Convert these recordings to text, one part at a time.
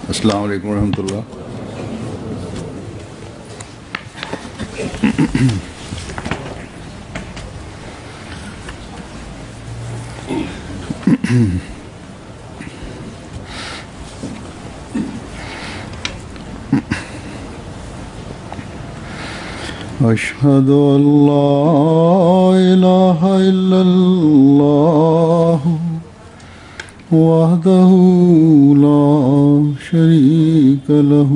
अस्सलाम वालेकुम रहमतुल्लाह। أشهد أن لا إله إلا الله وحده لا شريك له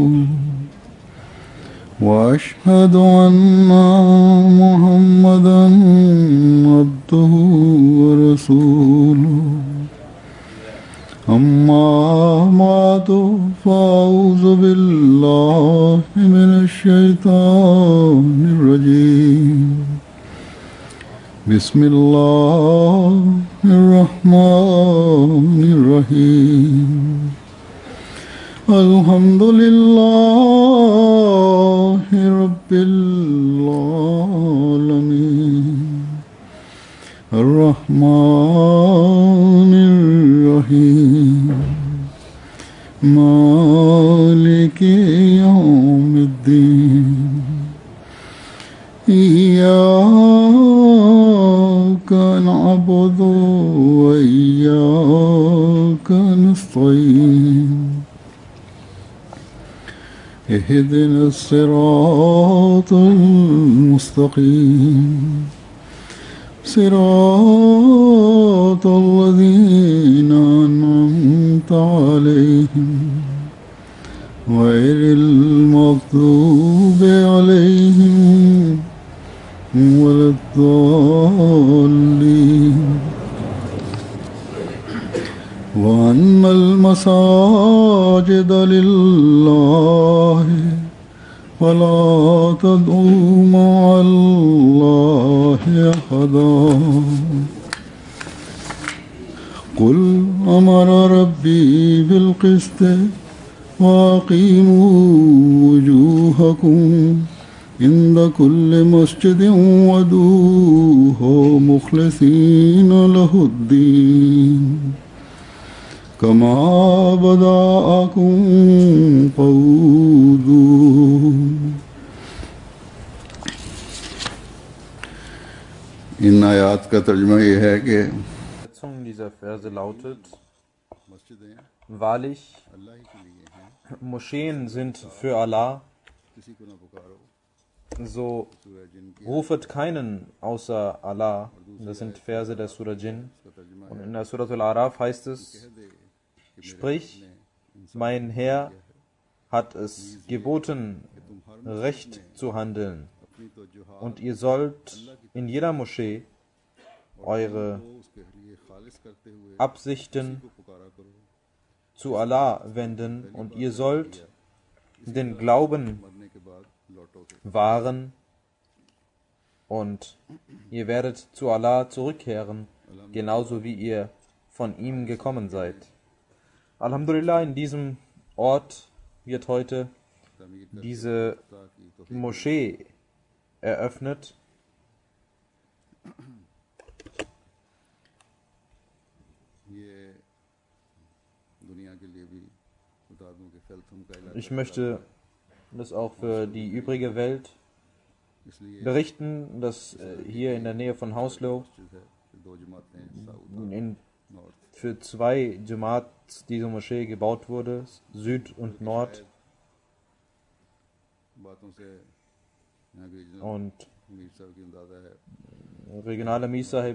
وأشهد أن محمدا عبده ورسوله أما بعد فأعوذ بالله من الشيطان الرجيم بسم الله الرحمن الرحيم الحمد لله رب العالمين الرحمن الرحيم مالك يوم الدين إياك نعبد وإياك نستعين اهدنا الصراط المستقيم صراط الذين أنعمت عليهم غير المغضوب عليهم ولا الضالين وأن المساجد لله فلا تدعوا مع الله أحدا قل أمر ربي بالقسط وأقيموا وجوهكم عند كل مسجد وادعوه مخلصين له الدين كما بدأكم تعودون इन आयात का तर्जुमा ये है कि dieser Verse lautet: Wahrlich, Moscheen sind für Allah, so rufet keinen außer Allah. Das sind Verse der Surah Jinn. Und in der Surah Al-Araf heißt es: Sprich, mein Herr hat es geboten, recht zu handeln. Und ihr sollt in jeder Moschee eure Absichten zu Allah wenden und ihr sollt den Glauben wahren und ihr werdet zu Allah zurückkehren, genauso wie ihr von ihm gekommen seid. Alhamdulillah, in diesem Ort wird heute diese Moschee eröffnet. Ich möchte das auch für die übrige Welt berichten, dass hier in der Nähe von Hauslow für 2 Jamaats diese Moschee gebaut wurde, Süd und Nord. Und regionale Mir Sahib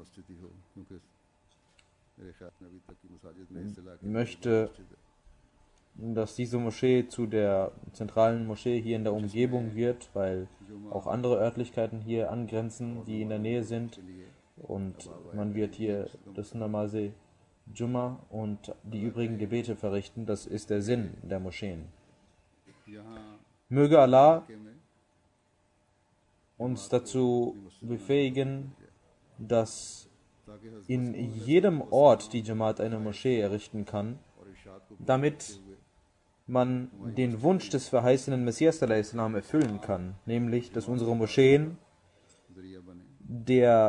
möchte, dass diese Moschee zu der zentralen Moschee hier in der Umgebung wird, weil auch andere Örtlichkeiten hier angrenzen, die in der Nähe sind. Und man wird hier das Namaze Jumma und die übrigen Gebete verrichten. Das ist der Sinn der Moscheen. Möge Allah uns dazu befähigen, dass in jedem Ort die Jamaat eine Moschee errichten kann, damit man den Wunsch des verheißenen Messias erfüllen kann, nämlich, dass unsere Moscheen der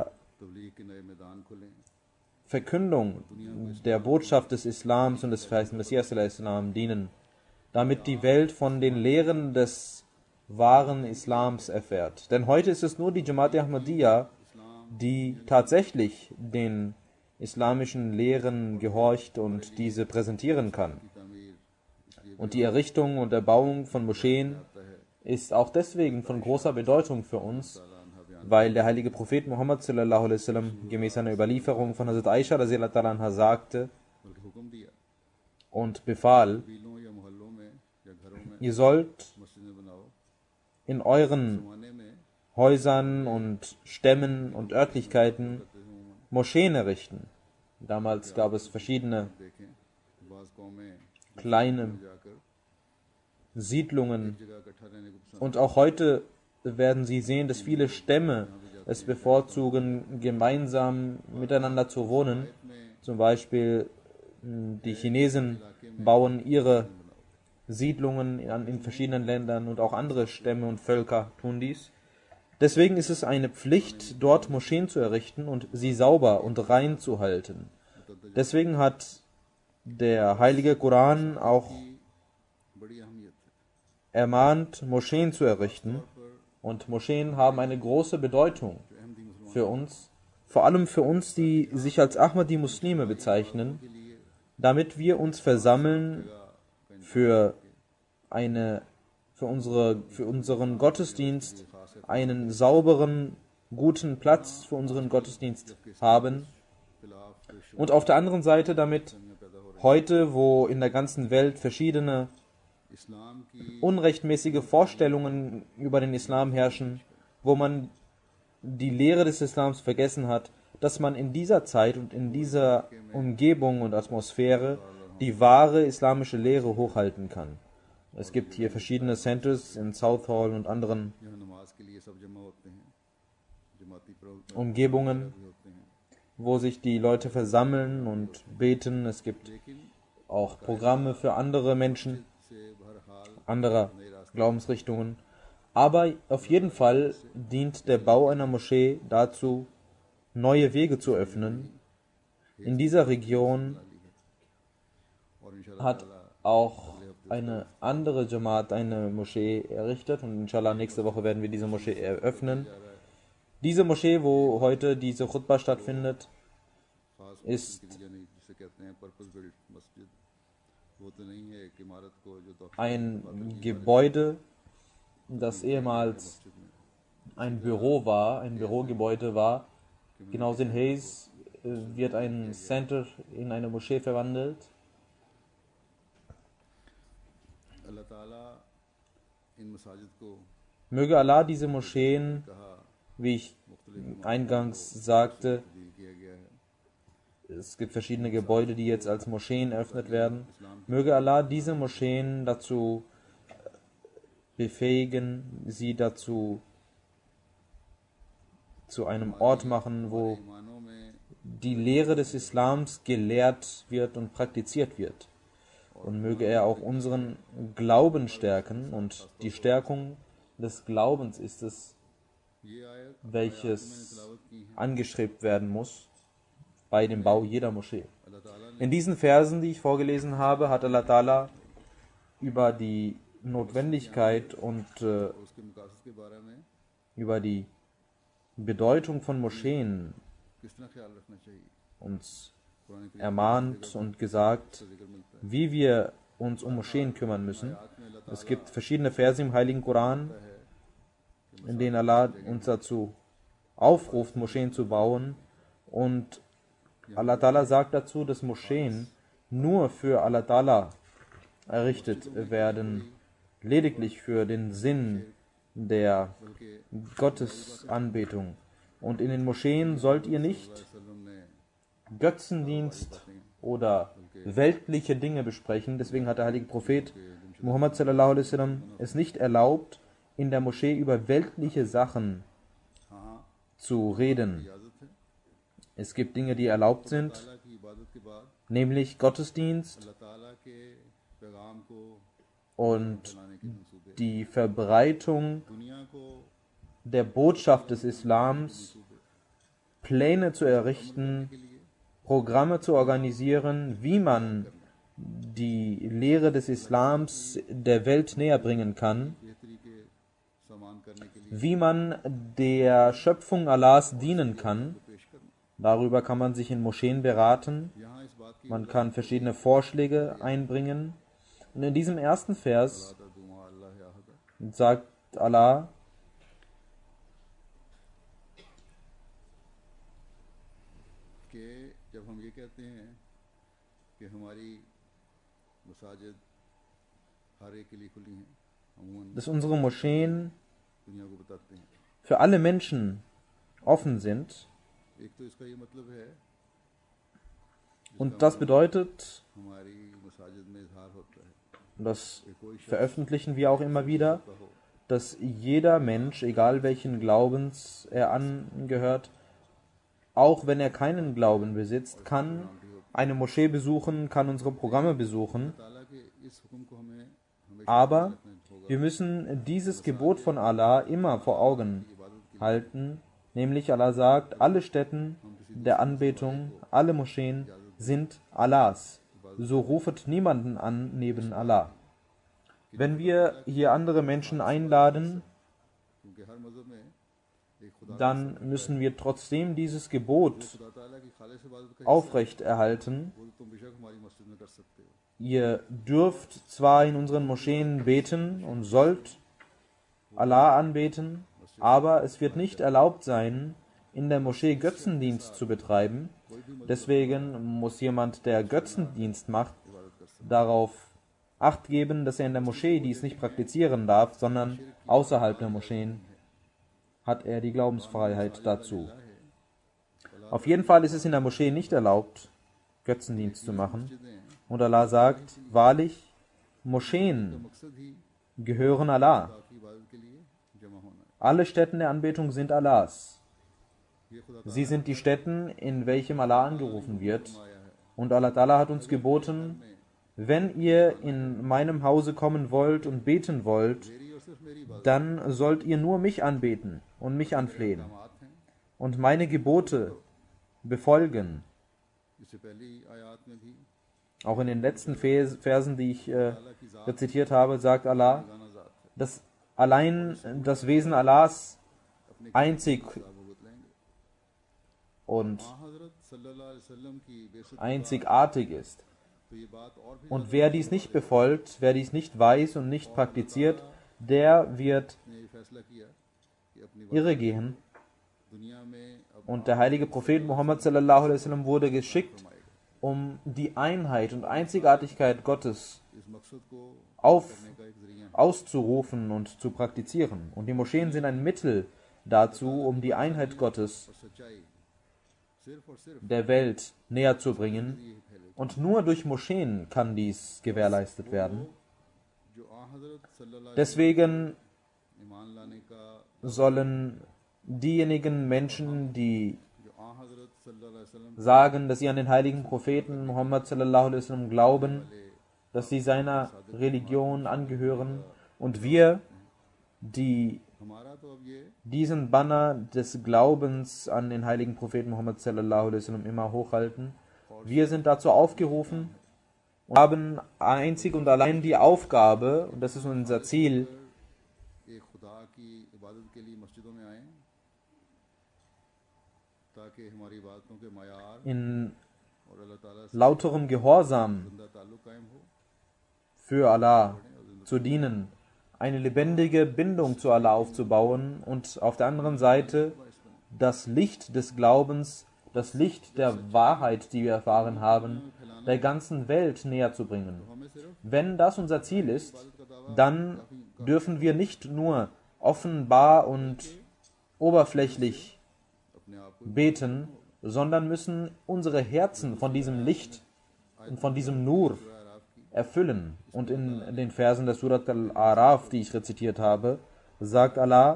Verkündung der Botschaft des Islams und des verheißenen Messias dienen damit die Welt von den Lehren des wahren Islams erfährt. Denn heute ist es nur die Jamaat Ahmadiyya, die tatsächlich den islamischen Lehren gehorcht und diese präsentieren kann. Und die Errichtung und Erbauung von Moscheen ist auch deswegen von großer Bedeutung für uns, weil der heilige Prophet Muhammad sallallahu alaihi wasallam gemäß einer Überlieferung von Hazrat Aisha radhiyallahu anha sagte und befahl, ihr sollt in euren Häusern und Stämmen und Örtlichkeiten Moscheen errichten. Damals gab es verschiedene kleine Siedlungen und auch heute werden Sie sehen, dass viele Stämme es bevorzugen, gemeinsam miteinander zu wohnen. Zum Beispiel die Chinesen bauen ihre Siedlungen in verschiedenen Ländern und auch andere Stämme und Völker tun dies. Deswegen ist es eine Pflicht, dort Moscheen zu errichten und sie sauber und rein zu halten. Deswegen hat der heilige Koran auch ermahnt, Moscheen zu errichten. Und Moscheen haben eine große Bedeutung für uns, vor allem für uns, die sich als Ahmadi-Muslime bezeichnen, damit wir uns versammeln für unseren Gottesdienst, einen sauberen, guten Platz für unseren Gottesdienst haben. Und auf der anderen Seite, damit heute, wo in der ganzen Welt verschiedene unrechtmäßige Vorstellungen über den Islam herrschen, wo man die Lehre des Islams vergessen hat, dass man in dieser Zeit und in dieser Umgebung und Atmosphäre die wahre islamische Lehre hochhalten kann. Es gibt hier verschiedene Centers in Southall und anderen Umgebungen, wo sich die Leute versammeln und beten. Es gibt auch Programme für andere Menschen, anderer Glaubensrichtungen. Aber auf jeden Fall dient der Bau einer Moschee dazu, neue Wege zu öffnen. In dieser Region hat auch eine andere Jamaat eine Moschee errichtet und inshallah nächste Woche werden wir diese Moschee eröffnen. Diese Moschee, wo heute diese Khutbah stattfindet, ist ein Gebäude, das ehemals ein Büro war, ein Bürogebäude war. Genauso in Hayes wird ein Center in eine Moschee verwandelt. Möge Allah diese Moscheen, wie ich eingangs sagte, es gibt verschiedene Gebäude, die jetzt als Moscheen eröffnet werden. Möge Allah diese Moscheen dazu befähigen, sie dazu zu einem Ort machen, wo die Lehre des Islams gelehrt wird und praktiziert wird. Und möge er auch unseren Glauben stärken. Und die Stärkung des Glaubens ist es, welches angestrebt werden muss bei dem Bau jeder Moschee. In diesen Versen, die ich vorgelesen habe, hat Allah Ta'ala über die Notwendigkeit und über die Bedeutung von Moscheen uns ermahnt und gesagt, wie wir uns um Moscheen kümmern müssen. Es gibt verschiedene Verse im Heiligen Koran, in denen Allah uns dazu aufruft, Moscheen zu bauen. Und Allah Ta'ala sagt dazu, dass Moscheen nur für Allah Ta'ala errichtet werden, lediglich für den Sinn der Gottesanbetung. Und in den Moscheen sollt ihr nicht Götzendienst oder weltliche Dinge besprechen. Deswegen hat der heilige Prophet Muhammad sallallahu alaihi wasallam es nicht erlaubt, in der Moschee über weltliche Sachen zu reden. Es gibt Dinge, die erlaubt sind, nämlich Gottesdienst und die Verbreitung der Botschaft des Islams, Pläne zu errichten, Programme zu organisieren, wie man die Lehre des Islams der Welt näher bringen kann, wie man der Schöpfung Allahs dienen kann. Darüber kann man sich in Moscheen beraten, man kann verschiedene Vorschläge einbringen. Und in diesem ersten Vers sagt Allah, dass unsere Moscheen für alle Menschen offen sind. Und das bedeutet, das veröffentlichen wir auch immer wieder, dass jeder Mensch, egal welchen Glaubens er angehört, auch wenn er keinen Glauben besitzt, kann eine Moschee besuchen, kann unsere Programme besuchen. Aber wir müssen dieses Gebot von Allah immer vor Augen halten, nämlich Allah sagt, alle Stätten der Anbetung, alle Moscheen sind Allahs. So rufet niemanden an neben Allah. Wenn wir hier andere Menschen einladen, dann müssen wir trotzdem dieses Gebot aufrechterhalten. Ihr dürft zwar in unseren Moscheen beten und sollt Allah anbeten, aber es wird nicht erlaubt sein, in der Moschee Götzendienst zu betreiben. Deswegen muss jemand, der Götzendienst macht, darauf Acht geben, dass er in der Moschee dies nicht praktizieren darf, sondern außerhalb der Moscheen hat er die Glaubensfreiheit dazu. Auf jeden Fall ist es in der Moschee nicht erlaubt, Götzendienst zu machen. Und Allah sagt, wahrlich, Moscheen gehören Allah. Alle Stätten der Anbetung sind Allahs. Sie sind die Stätten, in welchem Allah angerufen wird. Und Allah Ta'ala hat uns geboten, wenn ihr in meinem Hause kommen wollt und beten wollt, dann sollt ihr nur mich anbeten und mich anflehen und meine Gebote befolgen. Auch in den letzten Versen, die ich rezitiert habe, sagt Allah, dass allein das Wesen Allahs einzig und einzigartig ist. Und wer dies nicht befolgt, wer dies nicht weiß und nicht praktiziert, der wird irregehen. Und der heilige Prophet Muhammad sallallahu alaihi wasallam wurde geschickt, um die Einheit und Einzigartigkeit Gottes auszurufen und zu praktizieren. Und die Moscheen sind ein Mittel dazu, um die Einheit Gottes der Welt näher zu bringen. Und nur durch Moscheen kann dies gewährleistet werden. Deswegen sollen diejenigen Menschen, die sagen, dass sie an den heiligen Propheten Muhammad sallallahu alaihi wasallam glauben, dass sie seiner Religion angehören, und wir, die diesen Banner des Glaubens an den heiligen Propheten Muhammad sallallahu alaihi wasallam immer hochhalten, wir sind dazu aufgerufen und haben einzig und allein die Aufgabe, und das ist unser Ziel, in lauterem Gehorsam für Allah zu dienen, eine lebendige Bindung zu Allah aufzubauen und auf der anderen Seite das Licht des Glaubens, das Licht der Wahrheit, die wir erfahren haben, der ganzen Welt näher zu bringen. Wenn das unser Ziel ist, dann dürfen wir nicht nur offenbar und oberflächlich beten, sondern müssen unsere Herzen von diesem Licht und von diesem Nur erfüllen. Und in den Versen der Surat al-Araf, die ich rezitiert habe, sagt Allah,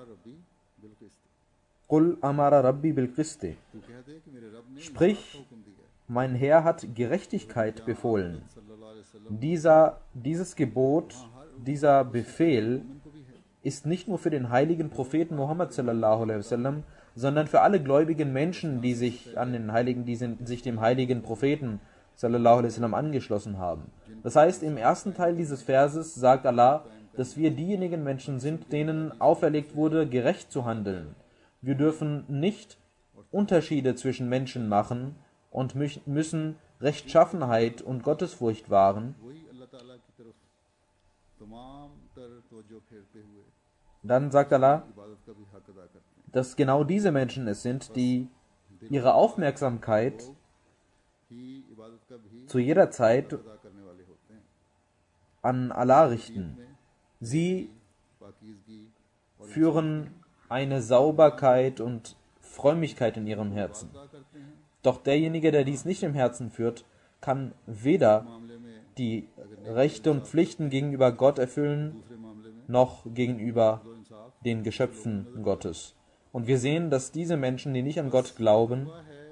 Qul amara Rabbi bil Qisti. Sprich, mein Herr hat Gerechtigkeit befohlen. Dieses Gebot, dieser Befehl ist nicht nur für den heiligen Propheten Muhammad sallallahu alaihi wasallam, sondern für alle gläubigen Menschen, die sich dem heiligen Propheten sallallahu alaihi wasallam angeschlossen haben. Das heißt, im ersten Teil dieses Verses sagt Allah, dass wir diejenigen Menschen sind, denen auferlegt wurde, gerecht zu handeln. Wir dürfen nicht Unterschiede zwischen Menschen machen und müssen Rechtschaffenheit und Gottesfurcht wahren. Dann sagt Allah, dass genau diese Menschen es sind, die ihre Aufmerksamkeit zu jeder Zeit an Allah richten. Sie führen eine Sauberkeit und Frömmigkeit in ihrem Herzen. Doch derjenige, der dies nicht im Herzen führt, kann weder die Rechte und Pflichten gegenüber Gott erfüllen, noch gegenüber den Geschöpfen Gottes. Und wir sehen, dass diese Menschen, die nicht an Gott glauben,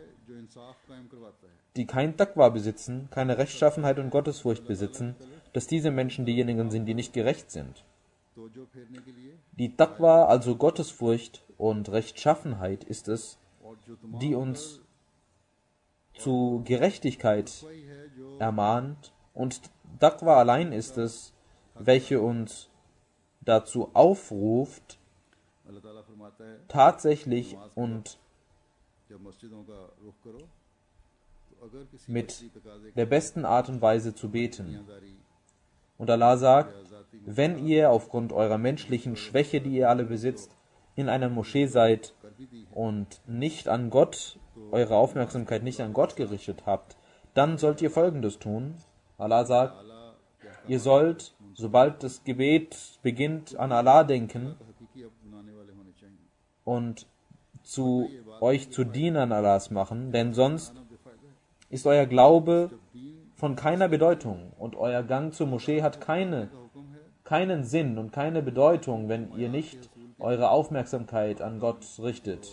die kein Taqwa besitzen, keine Rechtschaffenheit und Gottesfurcht besitzen, dass diese Menschen diejenigen sind, die nicht gerecht sind. Die Taqwa, also Gottesfurcht und Rechtschaffenheit, ist es, die uns zu Gerechtigkeit ermahnt, und Taqwa allein ist es, welche uns dazu aufruft, tatsächlich und mit der besten Art und Weise zu beten. Und Allah sagt, wenn ihr aufgrund eurer menschlichen Schwäche, die ihr alle besitzt, in einer Moschee seid und nicht an Gott, eure Aufmerksamkeit nicht an Gott gerichtet habt, dann sollt ihr Folgendes tun. Allah sagt, ihr sollt, sobald das Gebet beginnt, an Allah denken und euch zu Dienern Allahs machen, denn sonst ist euer Glaube von keiner Bedeutung und euer Gang zur Moschee hat keinen Sinn und keine Bedeutung, wenn ihr nicht eure Aufmerksamkeit an Gott richtet.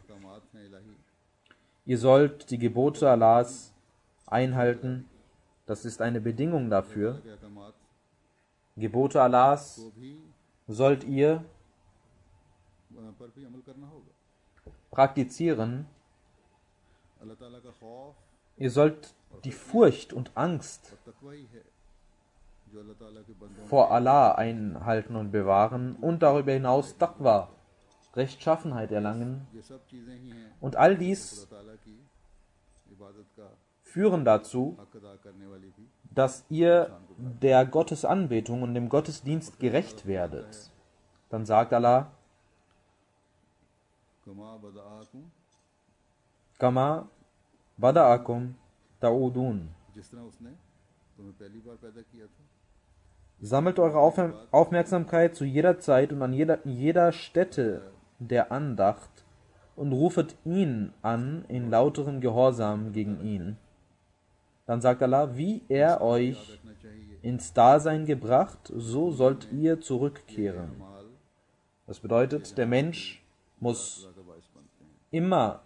Ihr sollt die Gebote Allahs einhalten, das ist eine Bedingung dafür. Gebote Allahs sollt ihr praktizieren. Ihr sollt die Furcht und Angst vor Allah einhalten und bewahren und darüber hinaus Taqwa, Rechtschaffenheit erlangen. Und all dies führen dazu, dass ihr der Gottesanbetung und dem Gottesdienst gerecht werdet. Dann sagt Allah, Kama bada'akum ta'udun. Sammelt eure Aufmerksamkeit zu jeder Zeit und an jeder Stätte der Andacht und rufet ihn an in lauterem Gehorsam gegen ihn. Dann sagt Allah, wie er euch ins Dasein gebracht, so sollt ihr zurückkehren. Das bedeutet, der Mensch muss immer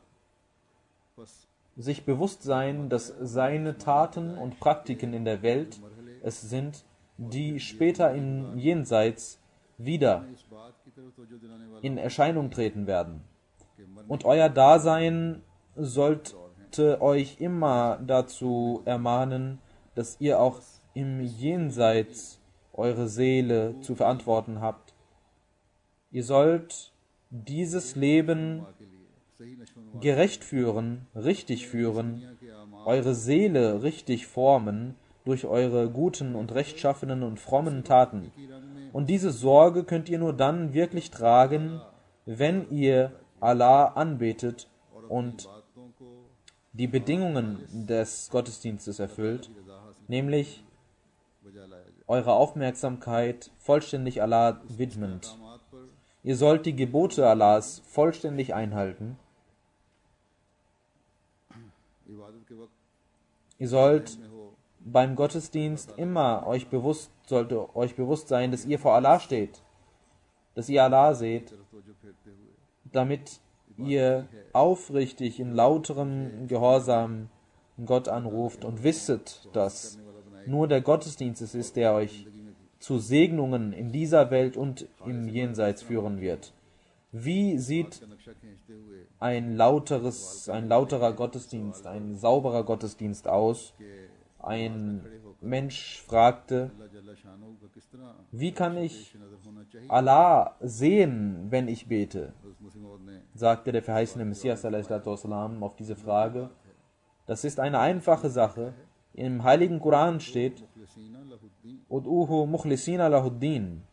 sich bewusst sein, dass seine Taten und Praktiken in der Welt es sind, die später im Jenseits wieder in Erscheinung treten werden. Und euer Dasein sollte euch immer dazu ermahnen, dass ihr auch im Jenseits eure Seele zu verantworten habt. Ihr sollt dieses Leben gerecht führen, richtig führen, eure Seele richtig formen durch eure guten und rechtschaffenen und frommen Taten. Und diese Sorge könnt ihr nur dann wirklich tragen, wenn ihr Allah anbetet und die Bedingungen des Gottesdienstes erfüllt, nämlich eure Aufmerksamkeit vollständig Allah widmend. Ihr sollt die Gebote Allahs vollständig einhalten. Ihr sollt beim Gottesdienst immer sollte euch bewusst sein, dass ihr vor Allah steht, dass ihr Allah seht, damit ihr aufrichtig in lauterem Gehorsam Gott anruft und wisset, dass nur der Gottesdienst es ist, der euch zu Segnungen in dieser Welt und im Jenseits führen wird. Wie sieht ein lauterer Gottesdienst, ein sauberer Gottesdienst aus? Ein Mensch fragte, wie kann ich Allah sehen, wenn ich bete? Sagte der verheißene Messias a.s. auf diese Frage, das ist eine einfache Sache. Im heiligen Koran steht, Ud'uhu mukhlisina lahuddin.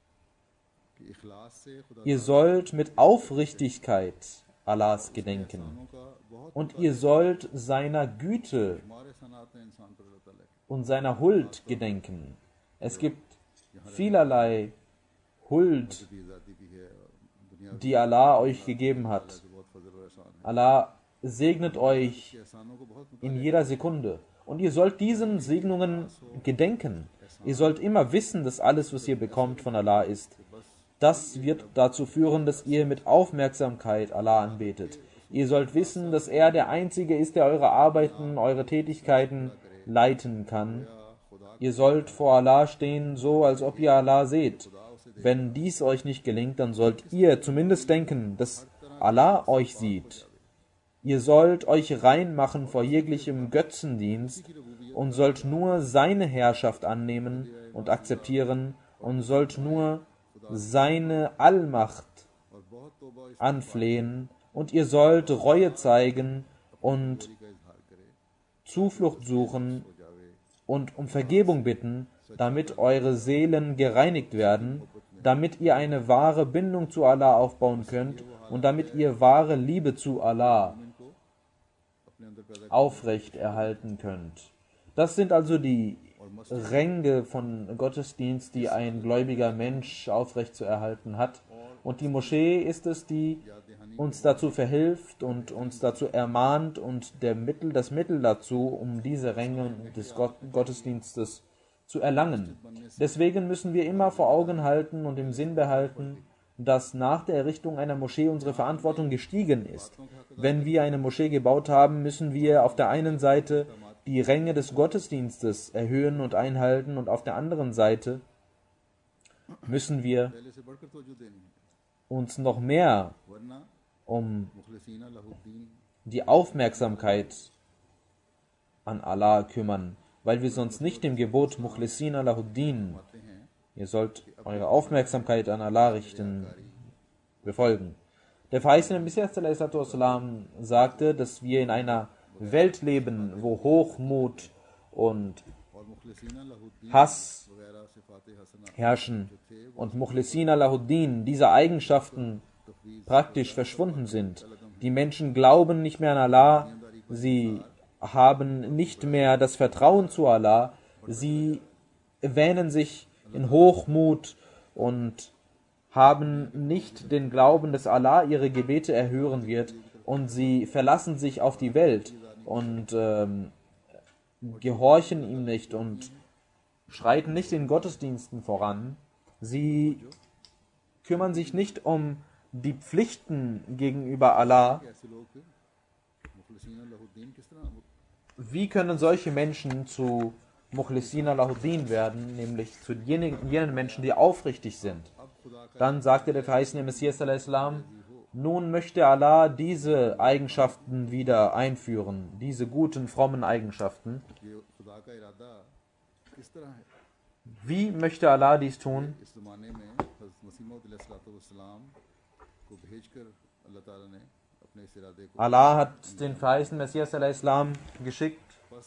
Ihr sollt mit Aufrichtigkeit Allahs gedenken und ihr sollt seiner Güte und seiner Huld gedenken. Es gibt vielerlei Huld, die Allah euch gegeben hat. Allah segnet euch in jeder Sekunde. Und ihr sollt diesen Segnungen gedenken. Ihr sollt immer wissen, dass alles, was ihr bekommt, von Allah ist. Das wird dazu führen, dass ihr mit Aufmerksamkeit Allah anbetet. Ihr sollt wissen, dass er der Einzige ist, der eure Arbeiten, eure Tätigkeiten leiten kann. Ihr sollt vor Allah stehen, so als ob ihr Allah seht. Wenn dies euch nicht gelingt, dann sollt ihr zumindest denken, dass Allah euch sieht. Ihr sollt euch rein machen vor jeglichem Götzendienst und sollt nur seine Herrschaft annehmen und akzeptieren und sollt nur seine Allmacht anflehen und ihr sollt Reue zeigen und Zuflucht suchen und um Vergebung bitten, damit eure Seelen gereinigt werden, damit ihr eine wahre Bindung zu Allah aufbauen könnt und damit ihr wahre Liebe zu Allah aufrecht erhalten könnt. Das sind also die Ränge von Gottesdienst, die ein gläubiger Mensch aufrecht zu erhalten hat. Und die Moschee ist es, die uns dazu verhilft und uns dazu ermahnt und das Mittel dazu, um diese Ränge des Gottesdienstes zu erlangen. Deswegen müssen wir immer vor Augen halten und im Sinn behalten, dass nach der Errichtung einer Moschee unsere Verantwortung gestiegen ist. Wenn wir eine Moschee gebaut haben, müssen wir auf der einen Seite die Ränge des Gottesdienstes erhöhen und einhalten und auf der anderen Seite müssen wir uns noch mehr um die Aufmerksamkeit an Allah kümmern, weil wir sonst nicht dem Gebot Mukhlisina lahuddin, ihr sollt eure Aufmerksamkeit an Allah richten, befolgen. Der verheißene Messias a.s. sagte, dass wir in einer Welt leben, wo Hochmut und Hass herrschen und Mukhlisina lahuddin, diese Eigenschaften praktisch verschwunden sind. Die Menschen glauben nicht mehr an Allah, sie haben nicht mehr das Vertrauen zu Allah, sie wähnen sich in Hochmut und haben nicht den Glauben, dass Allah ihre Gebete erhören wird und sie verlassen sich auf die Welt und gehorchen ihm nicht und schreiten nicht in Gottesdiensten voran. Sie kümmern sich nicht um die Pflichten gegenüber Allah. Wie können solche Menschen zu Mukhlisina lahuddin werden, nämlich zu jenen Menschen, die aufrichtig sind? Dann sagte der verheißene Messias a.s., nun möchte Allah diese Eigenschaften wieder einführen, diese guten, frommen Eigenschaften. Wie möchte Allah dies tun? Allah hat den verheißenen Messias a.s. geschickt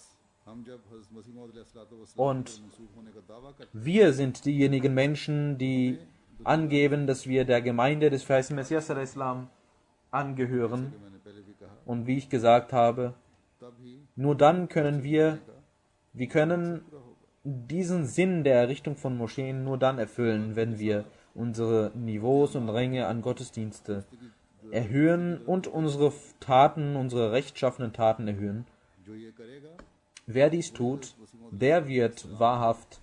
und wir sind diejenigen Menschen, die angeben, dass wir der Gemeinde des verheißenen Messias a.s. angehören. Und wie ich gesagt habe, nur dann können wir können diesen Sinn der Errichtung von Moscheen nur dann erfüllen, wenn wir unsere Niveaus und Ränge an Gottesdienste erhöhen und unsere Taten, unsere rechtschaffenen Taten erhöhen. Wer dies tut, der wird wahrhaft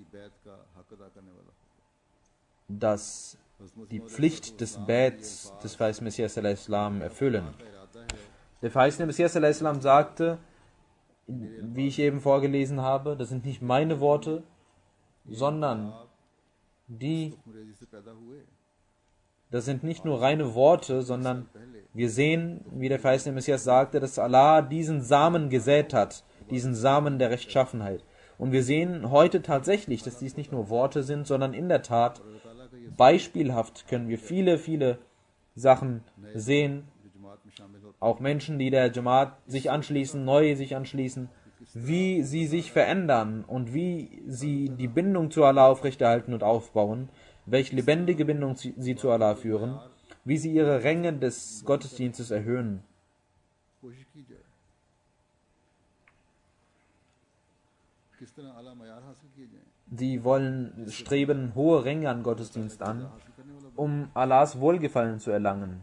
die Pflicht des Bets des verheißenen Messias a.s. erfüllen. Der verheißene Messias a.s. sagte, wie ich eben vorgelesen habe, das sind nicht meine Worte, sondern die Das sind nicht nur reine Worte, sondern wir sehen, wie der verheißene Messias sagte, dass Allah diesen Samen gesät hat, diesen Samen der Rechtschaffenheit. Und wir sehen heute tatsächlich, dass dies nicht nur Worte sind, sondern in der Tat beispielhaft können wir viele, viele Sachen sehen. Auch Menschen, die der Jamaat sich anschließen, neu sich anschließen, wie sie sich verändern und wie sie die Bindung zu Allah aufrechterhalten und aufbauen, welche lebendige Bindung sie zu Allah führen, wie sie ihre Ränge des Gottesdienstes erhöhen. Sie wollen streben hohe Ränge an Gottesdienst an, um Allahs Wohlgefallen zu erlangen.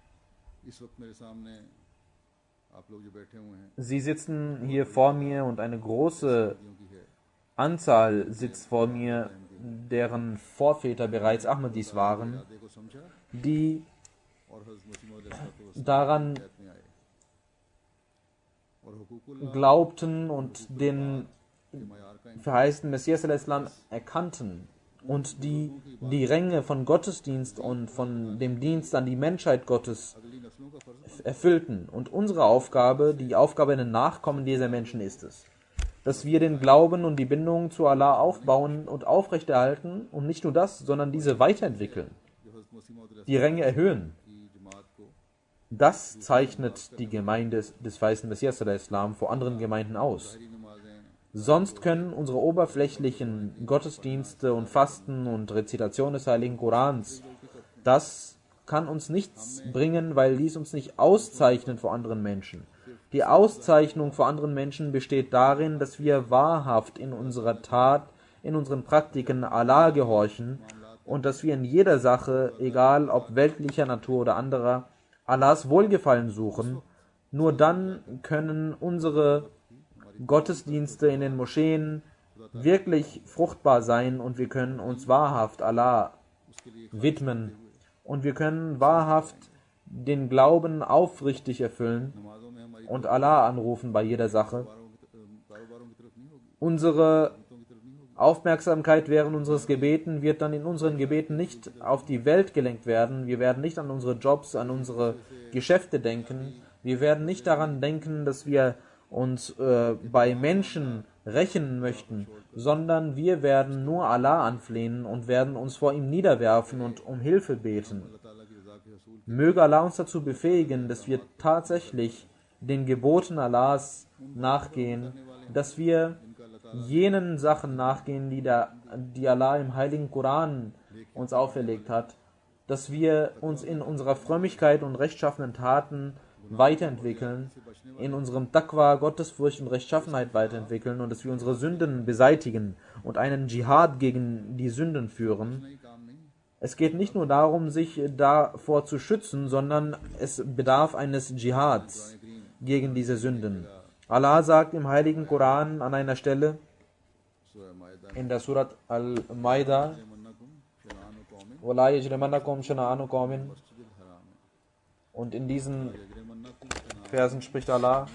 Sie sitzen hier vor mir und eine große Anzahl sitzt vor mir, deren Vorväter bereits Ahmadis waren, die daran glaubten und den verheißten Messias al-Islam erkannten und die die Ränge von Gottesdienst und von dem Dienst an die Menschheit Gottes erfüllten. Und unsere Aufgabe, die Aufgabe der Nachkommen dieser Menschen ist es, dass wir den Glauben und die Bindung zu Allah aufbauen und aufrechterhalten und nicht nur das, sondern diese weiterentwickeln, die Ränge erhöhen. Das zeichnet die Gemeinde des verheißten Messias al-Islam vor anderen Gemeinden aus. Sonst können unsere oberflächlichen Gottesdienste und Fasten und Rezitation des Heiligen Korans, das kann uns nichts bringen, weil dies uns nicht auszeichnet vor anderen Menschen. Die Auszeichnung vor anderen Menschen besteht darin, dass wir wahrhaft in unserer Tat, in unseren Praktiken Allah gehorchen und dass wir in jeder Sache, egal ob weltlicher Natur oder anderer, Allahs Wohlgefallen suchen. Nur dann können unsere Gottesdienste in den Moscheen wirklich fruchtbar sein und wir können uns wahrhaft Allah widmen und wir können wahrhaft den Glauben aufrichtig erfüllen und Allah anrufen bei jeder Sache. Unsere Aufmerksamkeit während unseres Gebeten wird dann in unseren Gebeten nicht auf die Welt gelenkt werden. Wir werden nicht an unsere Jobs, an unsere Geschäfte denken. Wir werden nicht daran denken, dass wir uns bei Menschen rächen möchten, sondern wir werden nur Allah anflehen und werden uns vor ihm niederwerfen und um Hilfe beten. Möge Allah uns dazu befähigen, dass wir tatsächlich den Geboten Allahs nachgehen, dass wir jenen Sachen nachgehen, die Allah im Heiligen Koran uns auferlegt hat, dass wir uns in unserer Frömmigkeit und rechtschaffenen Taten weiterentwickeln, in unserem Taqwa, Gottesfurcht und Rechtschaffenheit weiterentwickeln und dass wir unsere Sünden beseitigen und einen Dschihad gegen die Sünden führen. Es geht nicht nur darum, sich davor zu schützen, sondern es bedarf eines Dschihads gegen diese Sünden. Allah sagt im Heiligen Koran an einer Stelle, in der Surat Al-Maida, وَلَا يَجْرِمَنَّكُمْ شَنَآنُ قَوْمٍ, und in diesen Versen spricht Allah,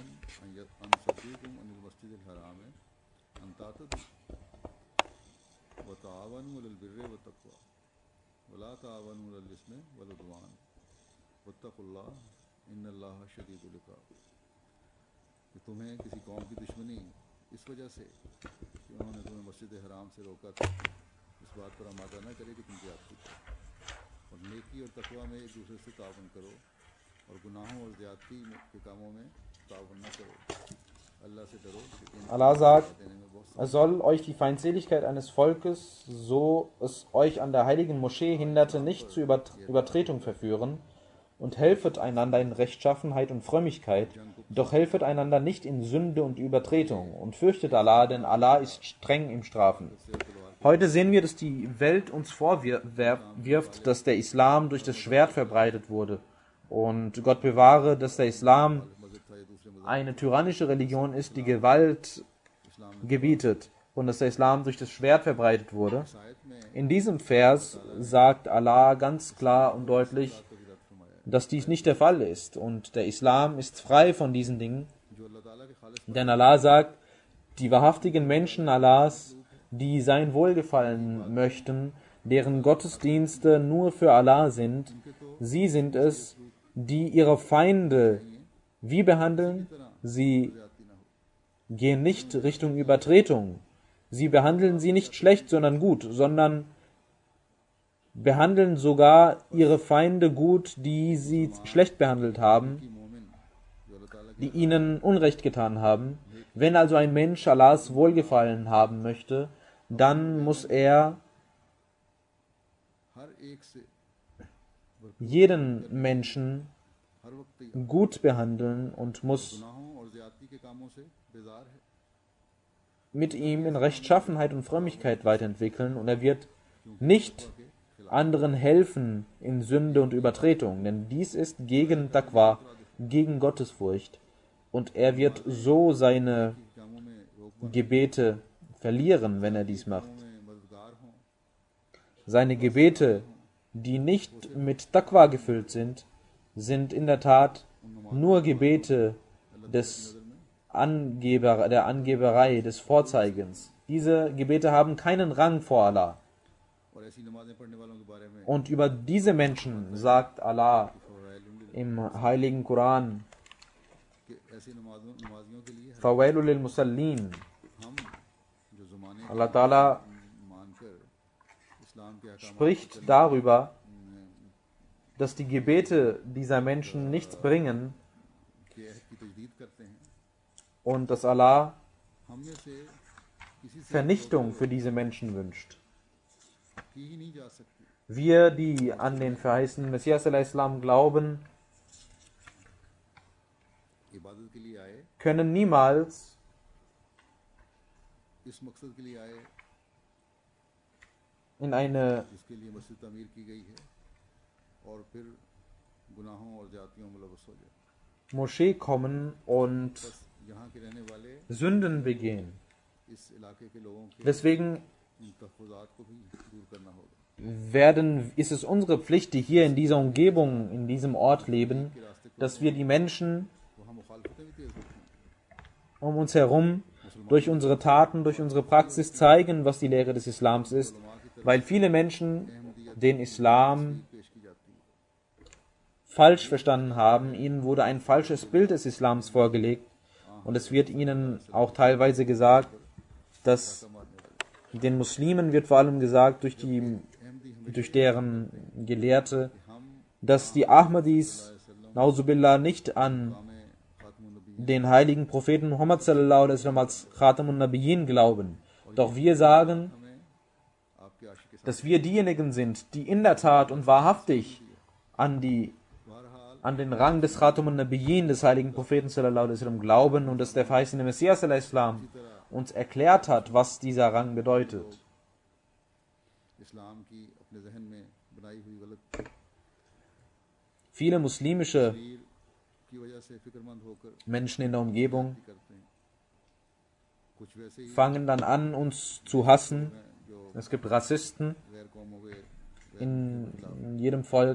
Allah sagt, es soll euch die Feindseligkeit eines Volkes, so es euch an der heiligen Moschee hinderte, nicht zu Übertretung verführen, und helfet einander in Rechtschaffenheit und Frömmigkeit, doch helfet einander nicht in Sünde und Übertretung, und fürchtet Allah, denn Allah ist streng im Strafen. Heute sehen wir, dass die Welt uns vorwirft, dass der Islam durch das Schwert verbreitet wurde. Und Gott bewahre, dass der Islam eine tyrannische Religion ist, die Gewalt gebietet, und dass der Islam durch das Schwert verbreitet wurde. In diesem Vers sagt Allah ganz klar und deutlich, dass dies nicht der Fall ist, und der Islam ist frei von diesen Dingen. Denn Allah sagt, die wahrhaftigen Menschen Allahs, die sein Wohlgefallen möchten, deren Gottesdienste nur für Allah sind. Sie sind es, die ihre Feinde wie behandeln? Sie gehen nicht Richtung Übertretung. Sie behandeln sie nicht schlecht, sondern gut, sondern behandeln sogar ihre Feinde gut, die sie schlecht behandelt haben, die ihnen Unrecht getan haben. Wenn also ein Mensch Allahs Wohlgefallen haben möchte, dann muss er jeden Menschen gut behandeln und muss mit ihm in Rechtschaffenheit und Frömmigkeit weiterentwickeln, und er wird nicht anderen helfen in Sünde und Übertretung, denn dies ist gegen Taqwa, gegen Gottesfurcht, und er wird so seine Gebete verlieren, wenn er dies macht. Seine Gebete, die nicht mit Taqwa gefüllt sind, sind in der Tat nur Gebete der Angeberei, des Vorzeigens. Diese Gebete haben keinen Rang vor Allah. Und über diese Menschen sagt Allah im heiligen Koran: Fawailul lil Musallin. Allah Ta'ala spricht darüber, dass die Gebete dieser Menschen nichts bringen und dass Allah Vernichtung für diese Menschen wünscht. Wir, die an den verheißenen Messias al-Islam glauben, können niemals in eine Moschee kommen und Sünden begehen. Deswegen ist es unsere Pflicht, die hier in dieser Umgebung, in diesem Ort leben, dass wir die Menschen um uns herum durch unsere Taten, durch unsere Praxis zeigen, was die Lehre des Islams ist, weil viele Menschen den Islam falsch verstanden haben. Ihnen wurde ein falsches Bild des Islams vorgelegt, und es wird ihnen auch teilweise gesagt, dass den Muslimen wird vor allem gesagt durch deren Gelehrte, dass die Ahmadis Nauzubillah nicht an den heiligen Propheten Muhammad sallallahu alaihi wasallam als Khatamun Nabiyyin glauben. Doch wir sagen, dass wir diejenigen sind, die in der Tat und wahrhaftig an den Rang des Khatamun Nabiyyin, des heiligen Propheten sallallahu alaihi wasallam glauben, und dass der verheißene Messias al-Islam uns erklärt hat, was dieser Rang bedeutet. Viele muslimische Menschen in der Umgebung fangen dann an, uns zu hassen. Es gibt Rassisten in jedem Volk,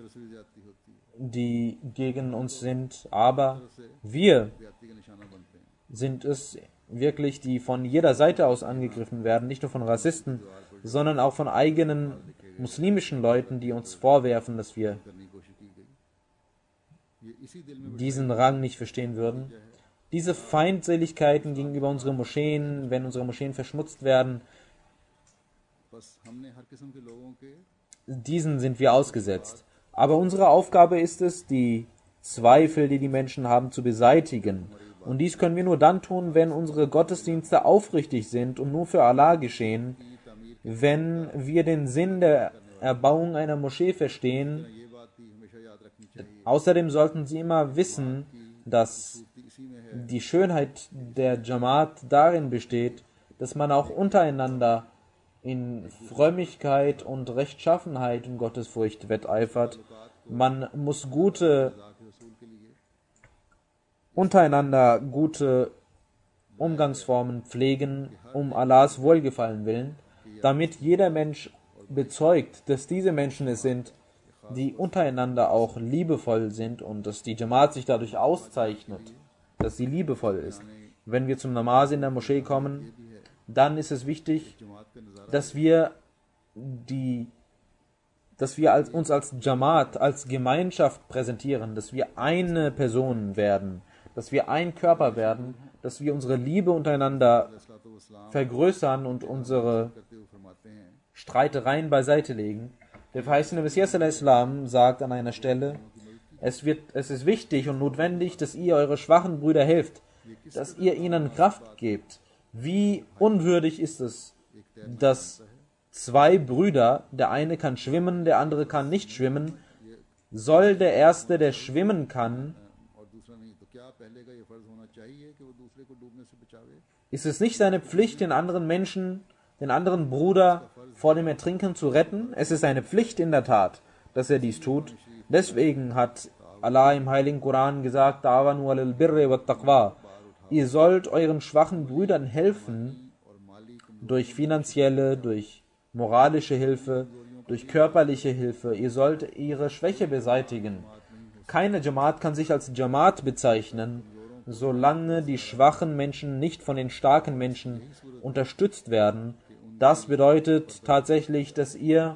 die gegen uns sind, aber wir sind es wirklich, die von jeder Seite aus angegriffen werden, nicht nur von Rassisten, sondern auch von eigenen muslimischen Leuten, die uns vorwerfen, dass wir diesen Rang nicht verstehen würden. Diese Feindseligkeiten gegenüber unseren Moscheen, wenn unsere Moscheen verschmutzt werden, diesen sind wir ausgesetzt. Aber unsere Aufgabe ist es, die Zweifel, die die Menschen haben, zu beseitigen. Und dies können wir nur dann tun, wenn unsere Gottesdienste aufrichtig sind und nur für Allah geschehen, wenn wir den Sinn der Erbauung einer Moschee verstehen. Außerdem sollten Sie immer wissen, dass die Schönheit der Jamaat darin besteht, dass man auch untereinander in Frömmigkeit und Rechtschaffenheit und Gottesfurcht wetteifert. Man muss untereinander gute Umgangsformen pflegen, um Allahs Wohlgefallen willen, damit jeder Mensch bezeugt, dass diese Menschen es sind, die untereinander auch liebevoll sind, und dass die Jamaat sich dadurch auszeichnet, dass sie liebevoll ist. Wenn wir zum Namaz in der Moschee kommen, dann ist es wichtig, dass wir dass wir uns als Jamaat, als Gemeinschaft präsentieren, dass wir eine Person werden, dass wir ein Körper werden, dass wir unsere Liebe untereinander vergrößern und unsere Streitereien beiseite legen. Der verheißene Messias al-Islam sagt an einer Stelle, es ist wichtig und notwendig, dass ihr eure schwachen Brüder helft, dass ihr ihnen Kraft gebt. Wie unwürdig ist es, dass zwei Brüder, der eine kann schwimmen, der andere kann nicht schwimmen, soll der Erste, der schwimmen kann, ist es nicht seine Pflicht, den anderen Menschen, den anderen Bruder vor dem Ertrinken zu retten? Es ist eine Pflicht in der Tat, dass er dies tut. Deswegen hat Allah im Heiligen Koran gesagt, Ta'awanu alal birri wat taqwa. Ihr sollt euren schwachen Brüdern helfen, durch finanzielle, durch moralische Hilfe, durch körperliche Hilfe. Ihr sollt ihre Schwäche beseitigen. Keine Jamaat kann sich als Jamaat bezeichnen, solange die schwachen Menschen nicht von den starken Menschen unterstützt werden. Das bedeutet tatsächlich, dass ihr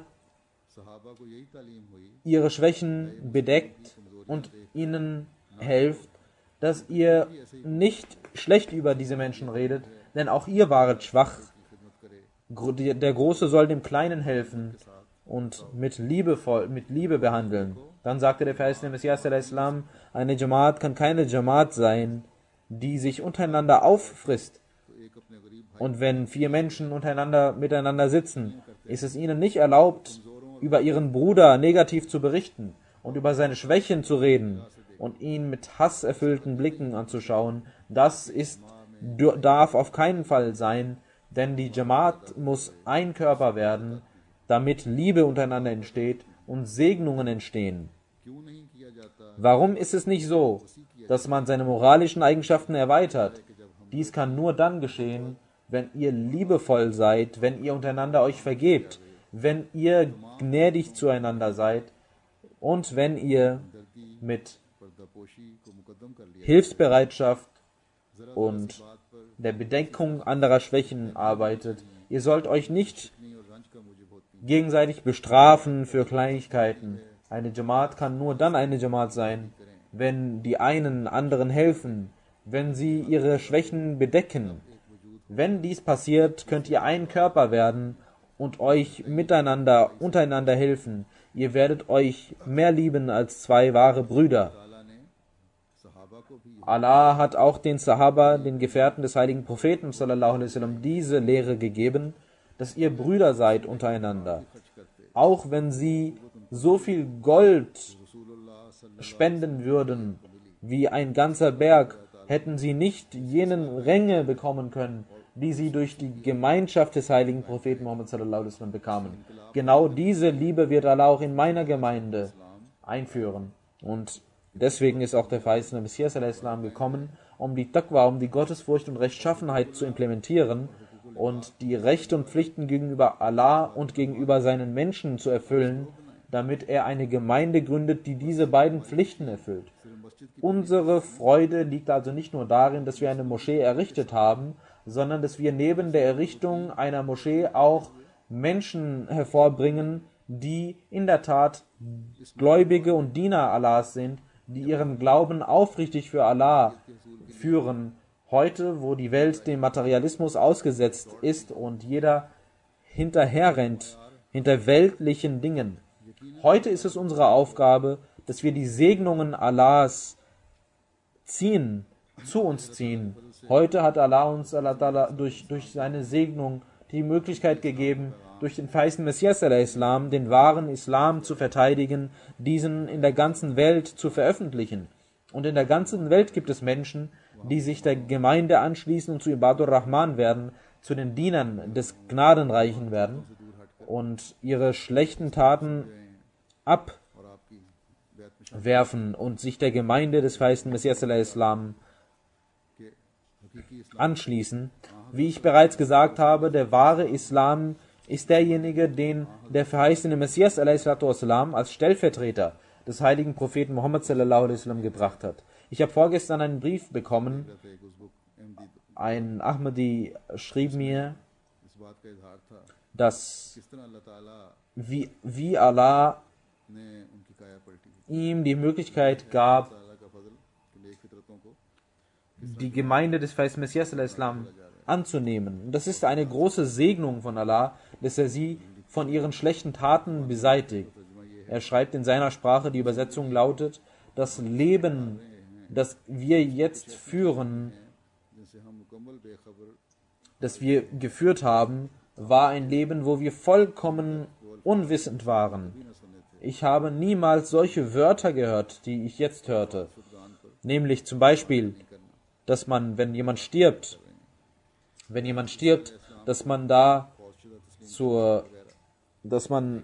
ihre Schwächen bedeckt und ihnen helft, dass ihr nicht schlecht über diese Menschen redet, denn auch ihr waret schwach. Der Große soll dem Kleinen helfen und mit Liebe behandeln. Dann sagte der verheißene Messias al-Islam, eine Jamaat kann keine Jamaat sein, die sich untereinander auffrisst. Und wenn 4 Menschen miteinander sitzen, ist es ihnen nicht erlaubt, über ihren Bruder negativ zu berichten und über seine Schwächen zu reden und ihn mit hasserfüllten Blicken anzuschauen. Das darf auf keinen Fall sein, denn die Jamaat muss ein Körper werden, damit Liebe untereinander entsteht und Segnungen entstehen. Warum ist es nicht so, dass man seine moralischen Eigenschaften erweitert? Dies kann nur dann geschehen, wenn ihr liebevoll seid, wenn ihr untereinander euch vergebt, wenn ihr gnädig zueinander seid und wenn ihr mit Hilfsbereitschaft und der Bedeckung anderer Schwächen arbeitet. Ihr sollt euch nicht gegenseitig bestrafen für Kleinigkeiten. Eine Jamaat kann nur dann eine Jamaat sein, wenn die einen anderen helfen, wenn sie ihre Schwächen bedecken. Wenn dies passiert, könnt ihr ein Körper werden und euch untereinander helfen. Ihr werdet euch mehr lieben als 2 wahre Brüder. Allah hat auch den Sahaba, den Gefährten des heiligen Propheten sallallahu alaihi wasallam, diese Lehre gegeben, dass ihr Brüder seid untereinander. Auch wenn sie so viel Gold spenden würden wie ein ganzer Berg, hätten sie nicht jenen Ränge bekommen können, die sie durch die Gemeinschaft des heiligen Propheten Muhammad sallallahu alaihi wasallam bekamen. Genau diese Liebe wird Allah auch in meiner Gemeinde einführen. Und deswegen ist auch der verheißene Messias al-Islam gekommen, um die Taqwa, um die Gottesfurcht und Rechtschaffenheit zu implementieren und die Rechte und Pflichten gegenüber Allah und gegenüber seinen Menschen zu erfüllen, damit er eine Gemeinde gründet, die diese beiden Pflichten erfüllt. Unsere Freude liegt also nicht nur darin, dass wir eine Moschee errichtet haben, sondern dass wir neben der Errichtung einer Moschee auch Menschen hervorbringen, die in der Tat Gläubige und Diener Allahs sind, die ihren Glauben aufrichtig für Allah führen. Heute, wo die Welt dem Materialismus ausgesetzt ist und jeder hinterherrennt, hinter weltlichen Dingen. Heute ist es unsere Aufgabe, dass wir die Segnungen Allahs zu uns ziehen. Heute hat Allah uns durch seine Segnung die Möglichkeit gegeben, durch den verheißenen Messias al-Islam den wahren Islam zu verteidigen, diesen in der ganzen Welt zu veröffentlichen. Und in der ganzen Welt gibt es Menschen, die sich der Gemeinde anschließen und zu Ibadur Rahman werden, zu den Dienern des Gnadenreichen werden und ihre schlechten Taten abwerfen und sich der Gemeinde des verheißenen Messias al-Islam anschließen. Wie ich bereits gesagt habe, der wahre Islam ist derjenige, den der verheißene Messias a.s.w. als Stellvertreter des heiligen Propheten Muhammad sallallahu alaihi wasallam gebracht hat. Ich habe vorgestern einen Brief bekommen. Ein Ahmadi schrieb mir, dass किस तरह अल्लाह ताला wie Allah ने उनकी काया पलटी की, ihm die Möglichkeit gab, ताला का फजल कि नेक फितरतों को die Gemeinde des Verheißten Messias al-Islam anzunehmen. Und das ist eine große Segnung von Allah, dass er sie von ihren schlechten Taten beseitigt. Er schreibt in seiner Sprache, die Übersetzung lautet, das Leben, das wir jetzt führen, जिनसे हम मुकम्मल बेखबर das wir geführt haben, war ein Leben, wo wir vollkommen unwissend waren. Ich habe niemals solche Wörter gehört, die ich jetzt hörte. Nämlich zum Beispiel, dass man, wenn jemand stirbt, dass man da dass man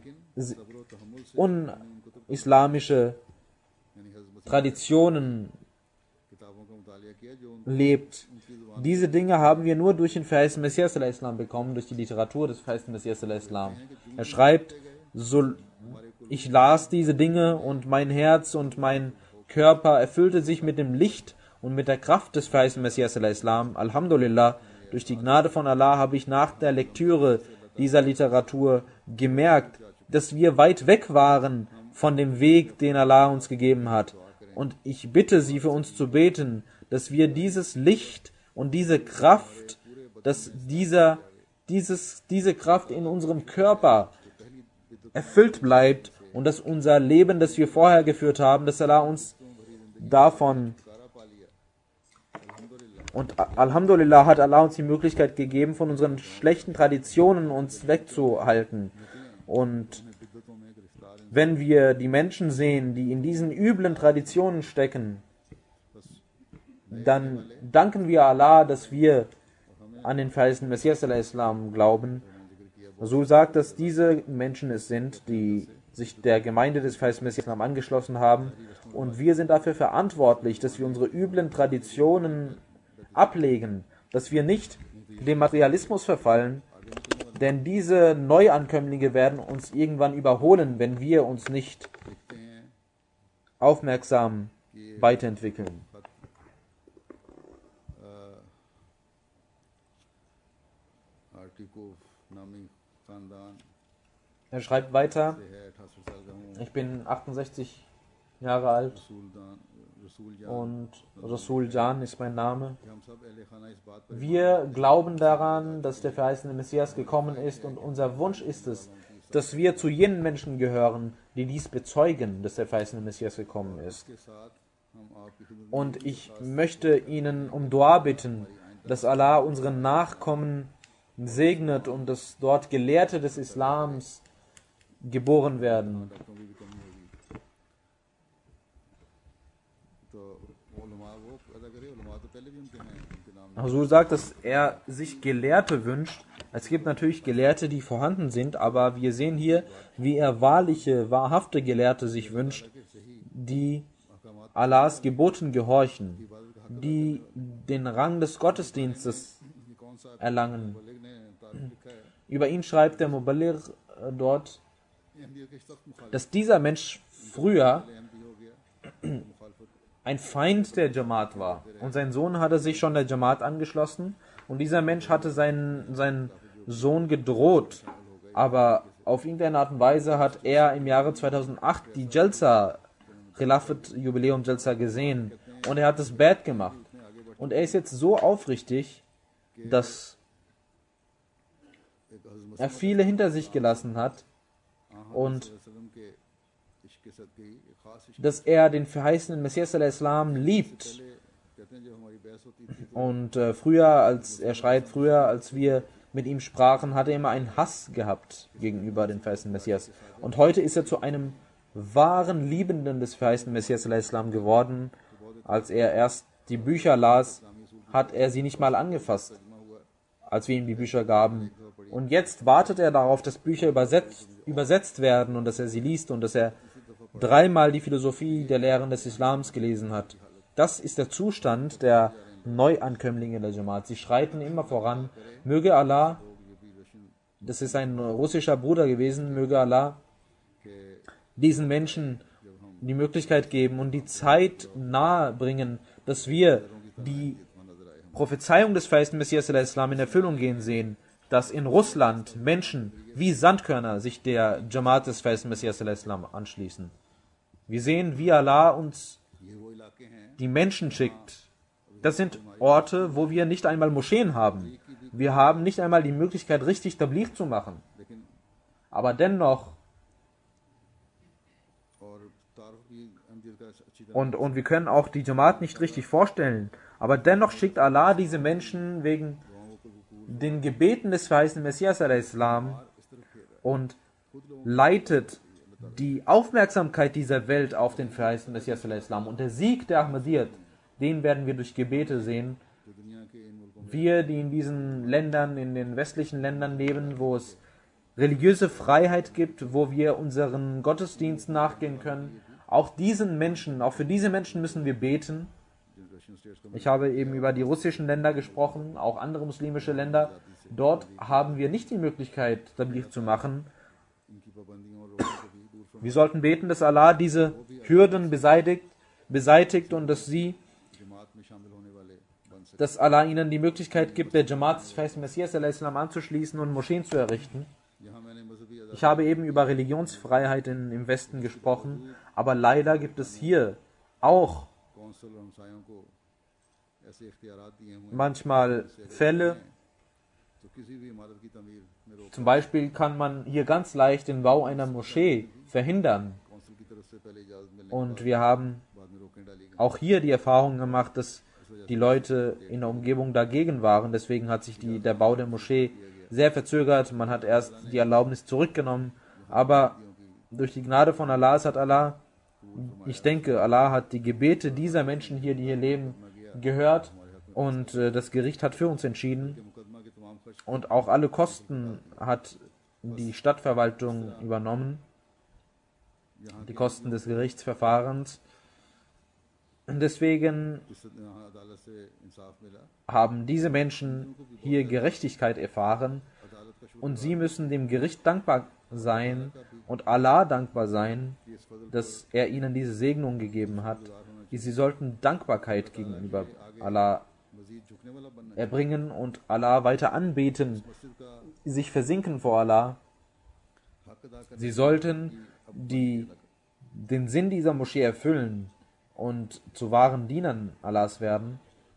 unislamische Traditionen किताबों का मुतालिया किया जो lebt. Diese Dinge haben wir nur durch den Verheißten Messias al-Islam bekommen, durch die Literatur des Verheißten Messias al-Islam. Er schreibt, ich las diese Dinge und mein Herz und mein Körper erfüllte sich mit dem Licht und mit der Kraft des Verheißten Messias al-Islam. Alhamdulillah, durch die Gnade von Allah habe ich nach der Lektüre dieser Literatur gemerkt, dass wir weit weg waren von dem Weg, den Allah uns gegeben hat. Und ich bitte Sie, für uns zu beten, dass wir dieses Licht und diese Kraft, dass diese Kraft in unserem Körper erfüllt bleibt und dass unser Leben, das wir vorher geführt haben, dass Allah uns davon und Alhamdulillah hat Allah uns die Möglichkeit gegeben, von unseren schlechten Traditionen uns wegzuhalten. Und wenn wir die Menschen sehen, die in diesen üblen Traditionen stecken, dann danken wir Allah, dass wir an den Verheißten Messias al-Islam glauben. So sagt, dass diese Menschen es sind, die sich der Gemeinde des Verheißten Messias al-Islam angeschlossen haben. Und wir sind dafür verantwortlich, dass wir unsere üblen Traditionen ablegen, dass wir nicht dem Materialismus verfallen, denn diese Neuankömmlinge werden uns irgendwann überholen, wenn wir uns nicht aufmerksam weiterentwickeln. Er schreibt weiter, ich bin 68 Jahre alt und Rasul Jan ist mein Name. Wir glauben daran, dass der verheißene Messias gekommen ist und unser Wunsch ist es, dass wir zu jenen Menschen gehören, die dies bezeugen, dass der verheißene Messias gekommen ist. Und ich möchte Ihnen um Dua bitten, dass Allah unseren Nachkommen segnet und dass dort Gelehrte des Islams geboren werden. Rasul sagt, dass er sich Gelehrte wünscht. Es gibt natürlich Gelehrte, die vorhanden sind, aber wir sehen hier, wie er wahrhafte Gelehrte sich wünscht, die Allahs Geboten gehorchen, die den Rang des Gottesdienstes erlangen. Über ihn schreibt der Muballigh dort, dass dieser Mensch früher ein Feind der Jamaat war. Und sein Sohn hatte sich schon der Jamaat angeschlossen. Und dieser Mensch hatte seinen Sohn gedroht. Aber auf irgendeine Art und Weise hat er im Jahre 2008 die Jalsa, Khilafat Jubiläum Jalsa gesehen. Und er hat es bad gemacht. Und er ist jetzt so aufrichtig, dass er viele hinter sich gelassen hat. Und dass er den verheißenen Messias al-Islam liebt. Und früher, als wir mit ihm sprachen, hatte er immer einen Hass gehabt gegenüber dem verheißenen Messias. Und heute ist er zu einem wahren Liebenden des verheißenen Messias al-Islam geworden. Als er erst die Bücher las, hat er sie nicht mal angefasst, als wir ihm die Bücher gaben. Und jetzt wartet er darauf, dass Bücher übersetzt werden und dass er sie liest und dass er 3-mal die Philosophie der Lehren des Islams gelesen hat. Das ist der Zustand der Neuankömmlinge der Jamaat. Sie schreiten immer voran. Möge Allah, das ist ein russischer Bruder gewesen, möge Allah diesen Menschen die Möglichkeit geben und die Zeit nahe bringen, dass wir die Prophezeiung des verheißten Messias al-Islam in Erfüllung gehen sehen. dass in Russland Menschen wie Sandkörner sich der Jamaat des Verheißten Messias al-Islam anschließen. Wir sehen, wie Allah uns die Menschen schickt. Das sind Orte, wo wir nicht einmal Moscheen haben. Wir haben nicht einmal die Möglichkeit, richtig Tabligh zu machen. Aber dennoch, und wir können auch die Jamaat nicht richtig vorstellen, aber dennoch schickt Allah diese Menschen wegen den Gebeten des verheißenen Messias al-Islam und leitet die Aufmerksamkeit dieser Welt auf den verheißenen Messias al-Islam. Und der Sieg der Ahmadiyyat, den werden wir durch Gebete sehen. Wir, die in diesen Ländern, in den westlichen Ländern leben, wo es religiöse Freiheit gibt, wo wir unseren Gottesdiensten nachgehen können, auch diesen Menschen, auch für diese Menschen müssen wir beten. Ich habe eben über die russischen Länder gesprochen, auch andere muslimische Länder. Dort haben wir nicht die Möglichkeit, Tabligh zu machen. Wir sollten beten, dass Allah diese Hürden beseitigt und dass Allah ihnen die Möglichkeit gibt, der Jamaat des verheißten Messias al-Islam anzuschließen und Moscheen zu errichten. Ich habe eben über Religionsfreiheit im Westen gesprochen, aber leider gibt es hier auch manchmal Fälle. Zum Beispiel kann man hier ganz leicht den Bau einer Moschee verhindern. Und wir haben auch hier die Erfahrung gemacht, dass die Leute in der Umgebung dagegen waren. Deswegen hat sich der Bau der Moschee sehr verzögert. Man hat erst die Erlaubnis zurückgenommen. Aber durch die Gnade von Allah hat Allah, ich denke, Allah hat die Gebete dieser Menschen hier, die hier leben, gehört. Und das Gericht hat für uns entschieden. Und auch alle Kosten hat die Stadtverwaltung übernommen. Die Kosten des Gerichtsverfahrens. Und deswegen haben diese Menschen hier Gerechtigkeit erfahren und sie müssen dem Gericht dankbar sein und Allah dankbar sein, dass er ihnen diese Segnung gegeben hat. Sie sollten Dankbarkeit gegenüber Allah erbringen und Allah weiter anbeten, sich versinken vor Allah. Sie sollten den Sinn dieser Moschee erfüllen und zu wahren Dienern Allahs werden.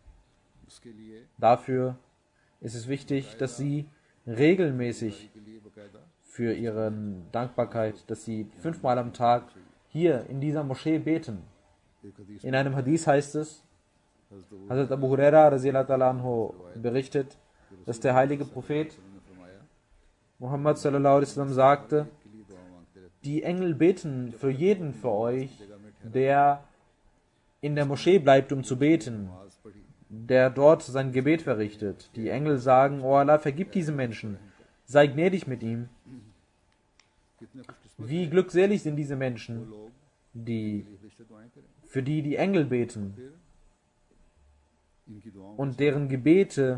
Dafür ist es wichtig, dass sie regelmäßig für ihre Dankbarkeit, dass sie 5-mal am Tag hier in dieser Moschee beten. In einem Hadith heißt es, Hazrat Abu Huraira radhiyallahu ta'ala anhu berichtet, dass der heilige Prophet Muhammad sallallahu alaihi wasallam sagte, die Engel beten für jeden von euch, der in der Moschee bleibt, um zu beten, der dort sein Gebet verrichtet. Die Engel sagen, oh Allah, vergib diesem Menschen, sei gnädig mit ihm. Wie glückselig sind diese Menschen, für die die Engel beten und deren Gebete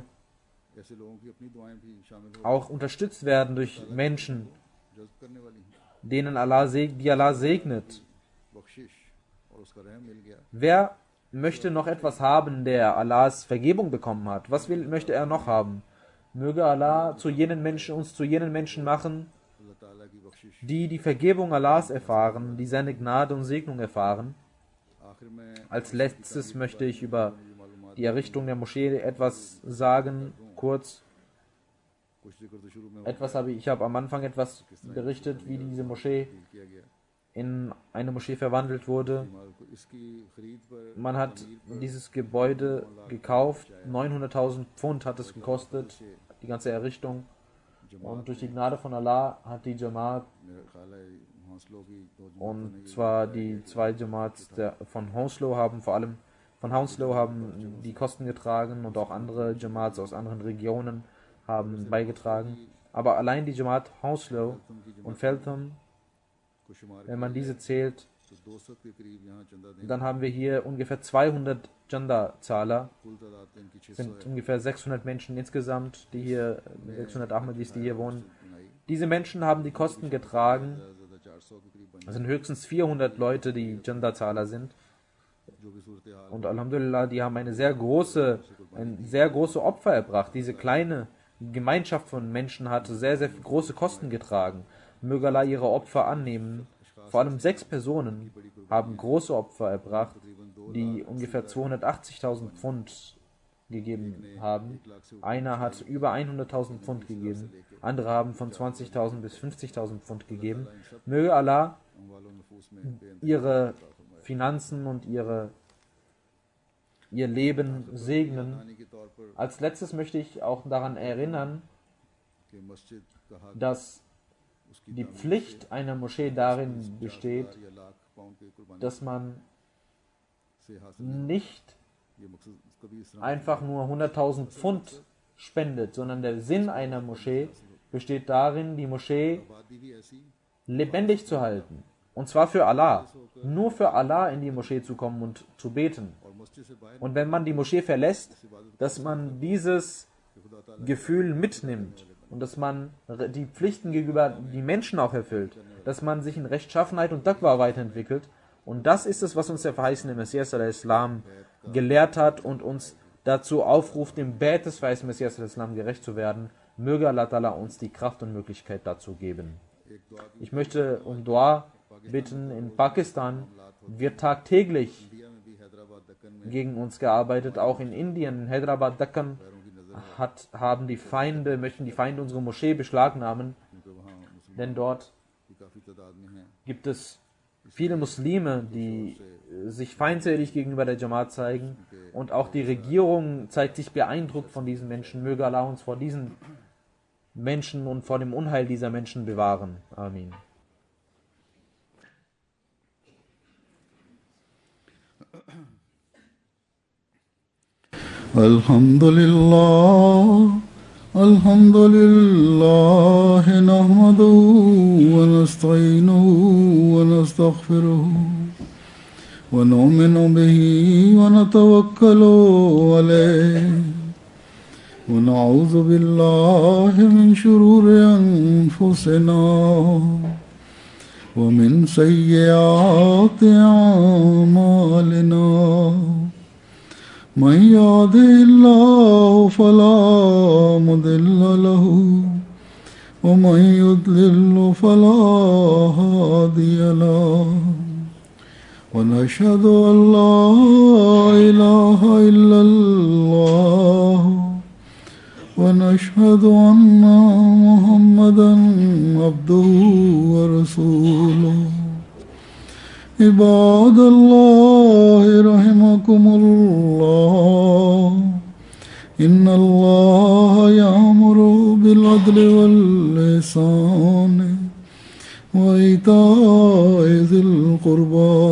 auch unterstützt werden durch Menschen, die Allah segnet. Wer möchte noch etwas haben, der Allahs Vergebung bekommen hat? Was möchte er noch haben? Möge Allah uns zu jenen Menschen machen, die die Vergebung Allahs erfahren, die seine Gnade und Segnung erfahren. Als letztes möchte ich über die Errichtung der Moschee etwas sagen, kurz. Ich habe am Anfang etwas berichtet, wie diese Moschee in eine Moschee verwandelt wurde. Man hat dieses Gebäude gekauft, 900.000 Pfund hat es gekostet, die ganze Errichtung. Und durch die Gnade von Allah hat die Jamaat, und zwar die 2 Jamaats von Hounslow haben die Kosten getragen und auch andere Jamaats aus anderen Regionen haben beigetragen. Aber allein die Jamaat Hounslow und Feltham, wenn man diese zählt, dann haben wir hier ungefähr 200 Chanda-Zahler. Es sind ungefähr 600 Menschen insgesamt, 600 Ahmadis, die hier wohnen. Diese Menschen haben die Kosten getragen. Es sind höchstens 400 Leute, die Chanda-Zahler sind. Und Alhamdulillah, die haben ein sehr große Opfer erbracht. Diese kleine Gemeinschaft von Menschen hat sehr, sehr große Kosten getragen. Möge Allah ihre Opfer annehmen. Vor allem 6 Personen haben große Opfer erbracht, die ungefähr 280.000 Pfund gegeben haben. Einer hat über 100.000 Pfund gegeben. Andere haben von 20.000 bis 50.000 Pfund gegeben. Möge Allah ihre Finanzen und ihr Leben segnen. Als letztes möchte ich auch daran erinnern, dass die Pflicht einer Moschee darin besteht, dass man nicht einfach nur 100.000 Pfund spendet, sondern der Sinn einer Moschee besteht darin, die Moschee lebendig zu halten. Und zwar für Allah. Nur für Allah in die Moschee zu kommen und zu beten. Und wenn man die Moschee verlässt, dass man dieses Gefühl mitnimmt und dass man die Pflichten gegenüber die Menschen auch erfüllt, dass man sich in Rechtschaffenheit und Taqwa weiterentwickelt. Und das ist es, was uns der verheißene Messias al-Islam gelehrt hat und uns dazu aufruft, dem Bett des verheißenen Messias al-Islam gerecht zu werden. Möge Allah Ta'ala uns die Kraft und Möglichkeit dazu geben. Ich möchte um Dua bitten. In Pakistan wird tagtäglich gegen uns gearbeitet. Auch in Indien, in Hyderabad, Deccan, möchten die Feinde unsere Moschee beschlagnahmen. Denn dort gibt es viele Muslime, die sich feindselig gegenüber der Jamaat zeigen. Und auch die Regierung zeigt sich beeindruckt von diesen Menschen. Möge Allah uns vor diesen Menschen und vor dem Unheil dieser Menschen bewahren. Amin. Alhamdulillah, alhamdulillah, nahmaduhu wa nasta'inuhu wa nastaghfiruhu wa nu'minu bihi wa natawakkalu alayhi wa na'udhu billahi min shururi anfusina wa min sayyiati a'malina. من يهده الله فلا مضل له ومن يضلل فلا هادي له ونشهد أن لا إله إلا الله ونشهد أن محمدا عبده ورسوله عباد الله رحمكم الله إن الله يأمر بالعدل والإحسان وإيتاء ذي القربى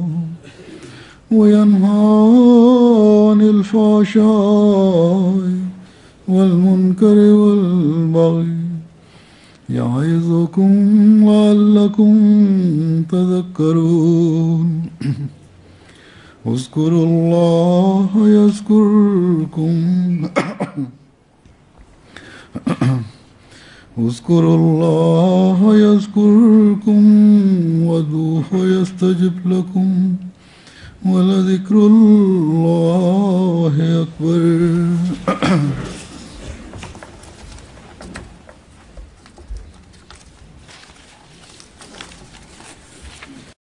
وينهى عن الفحشاء والمنكر والبغي يعظكم لعلكم تذكرون اذكروا الله يذكركم اذكروا الله يذكركم وادعوه يستجب لكم ولذكر الله أكبر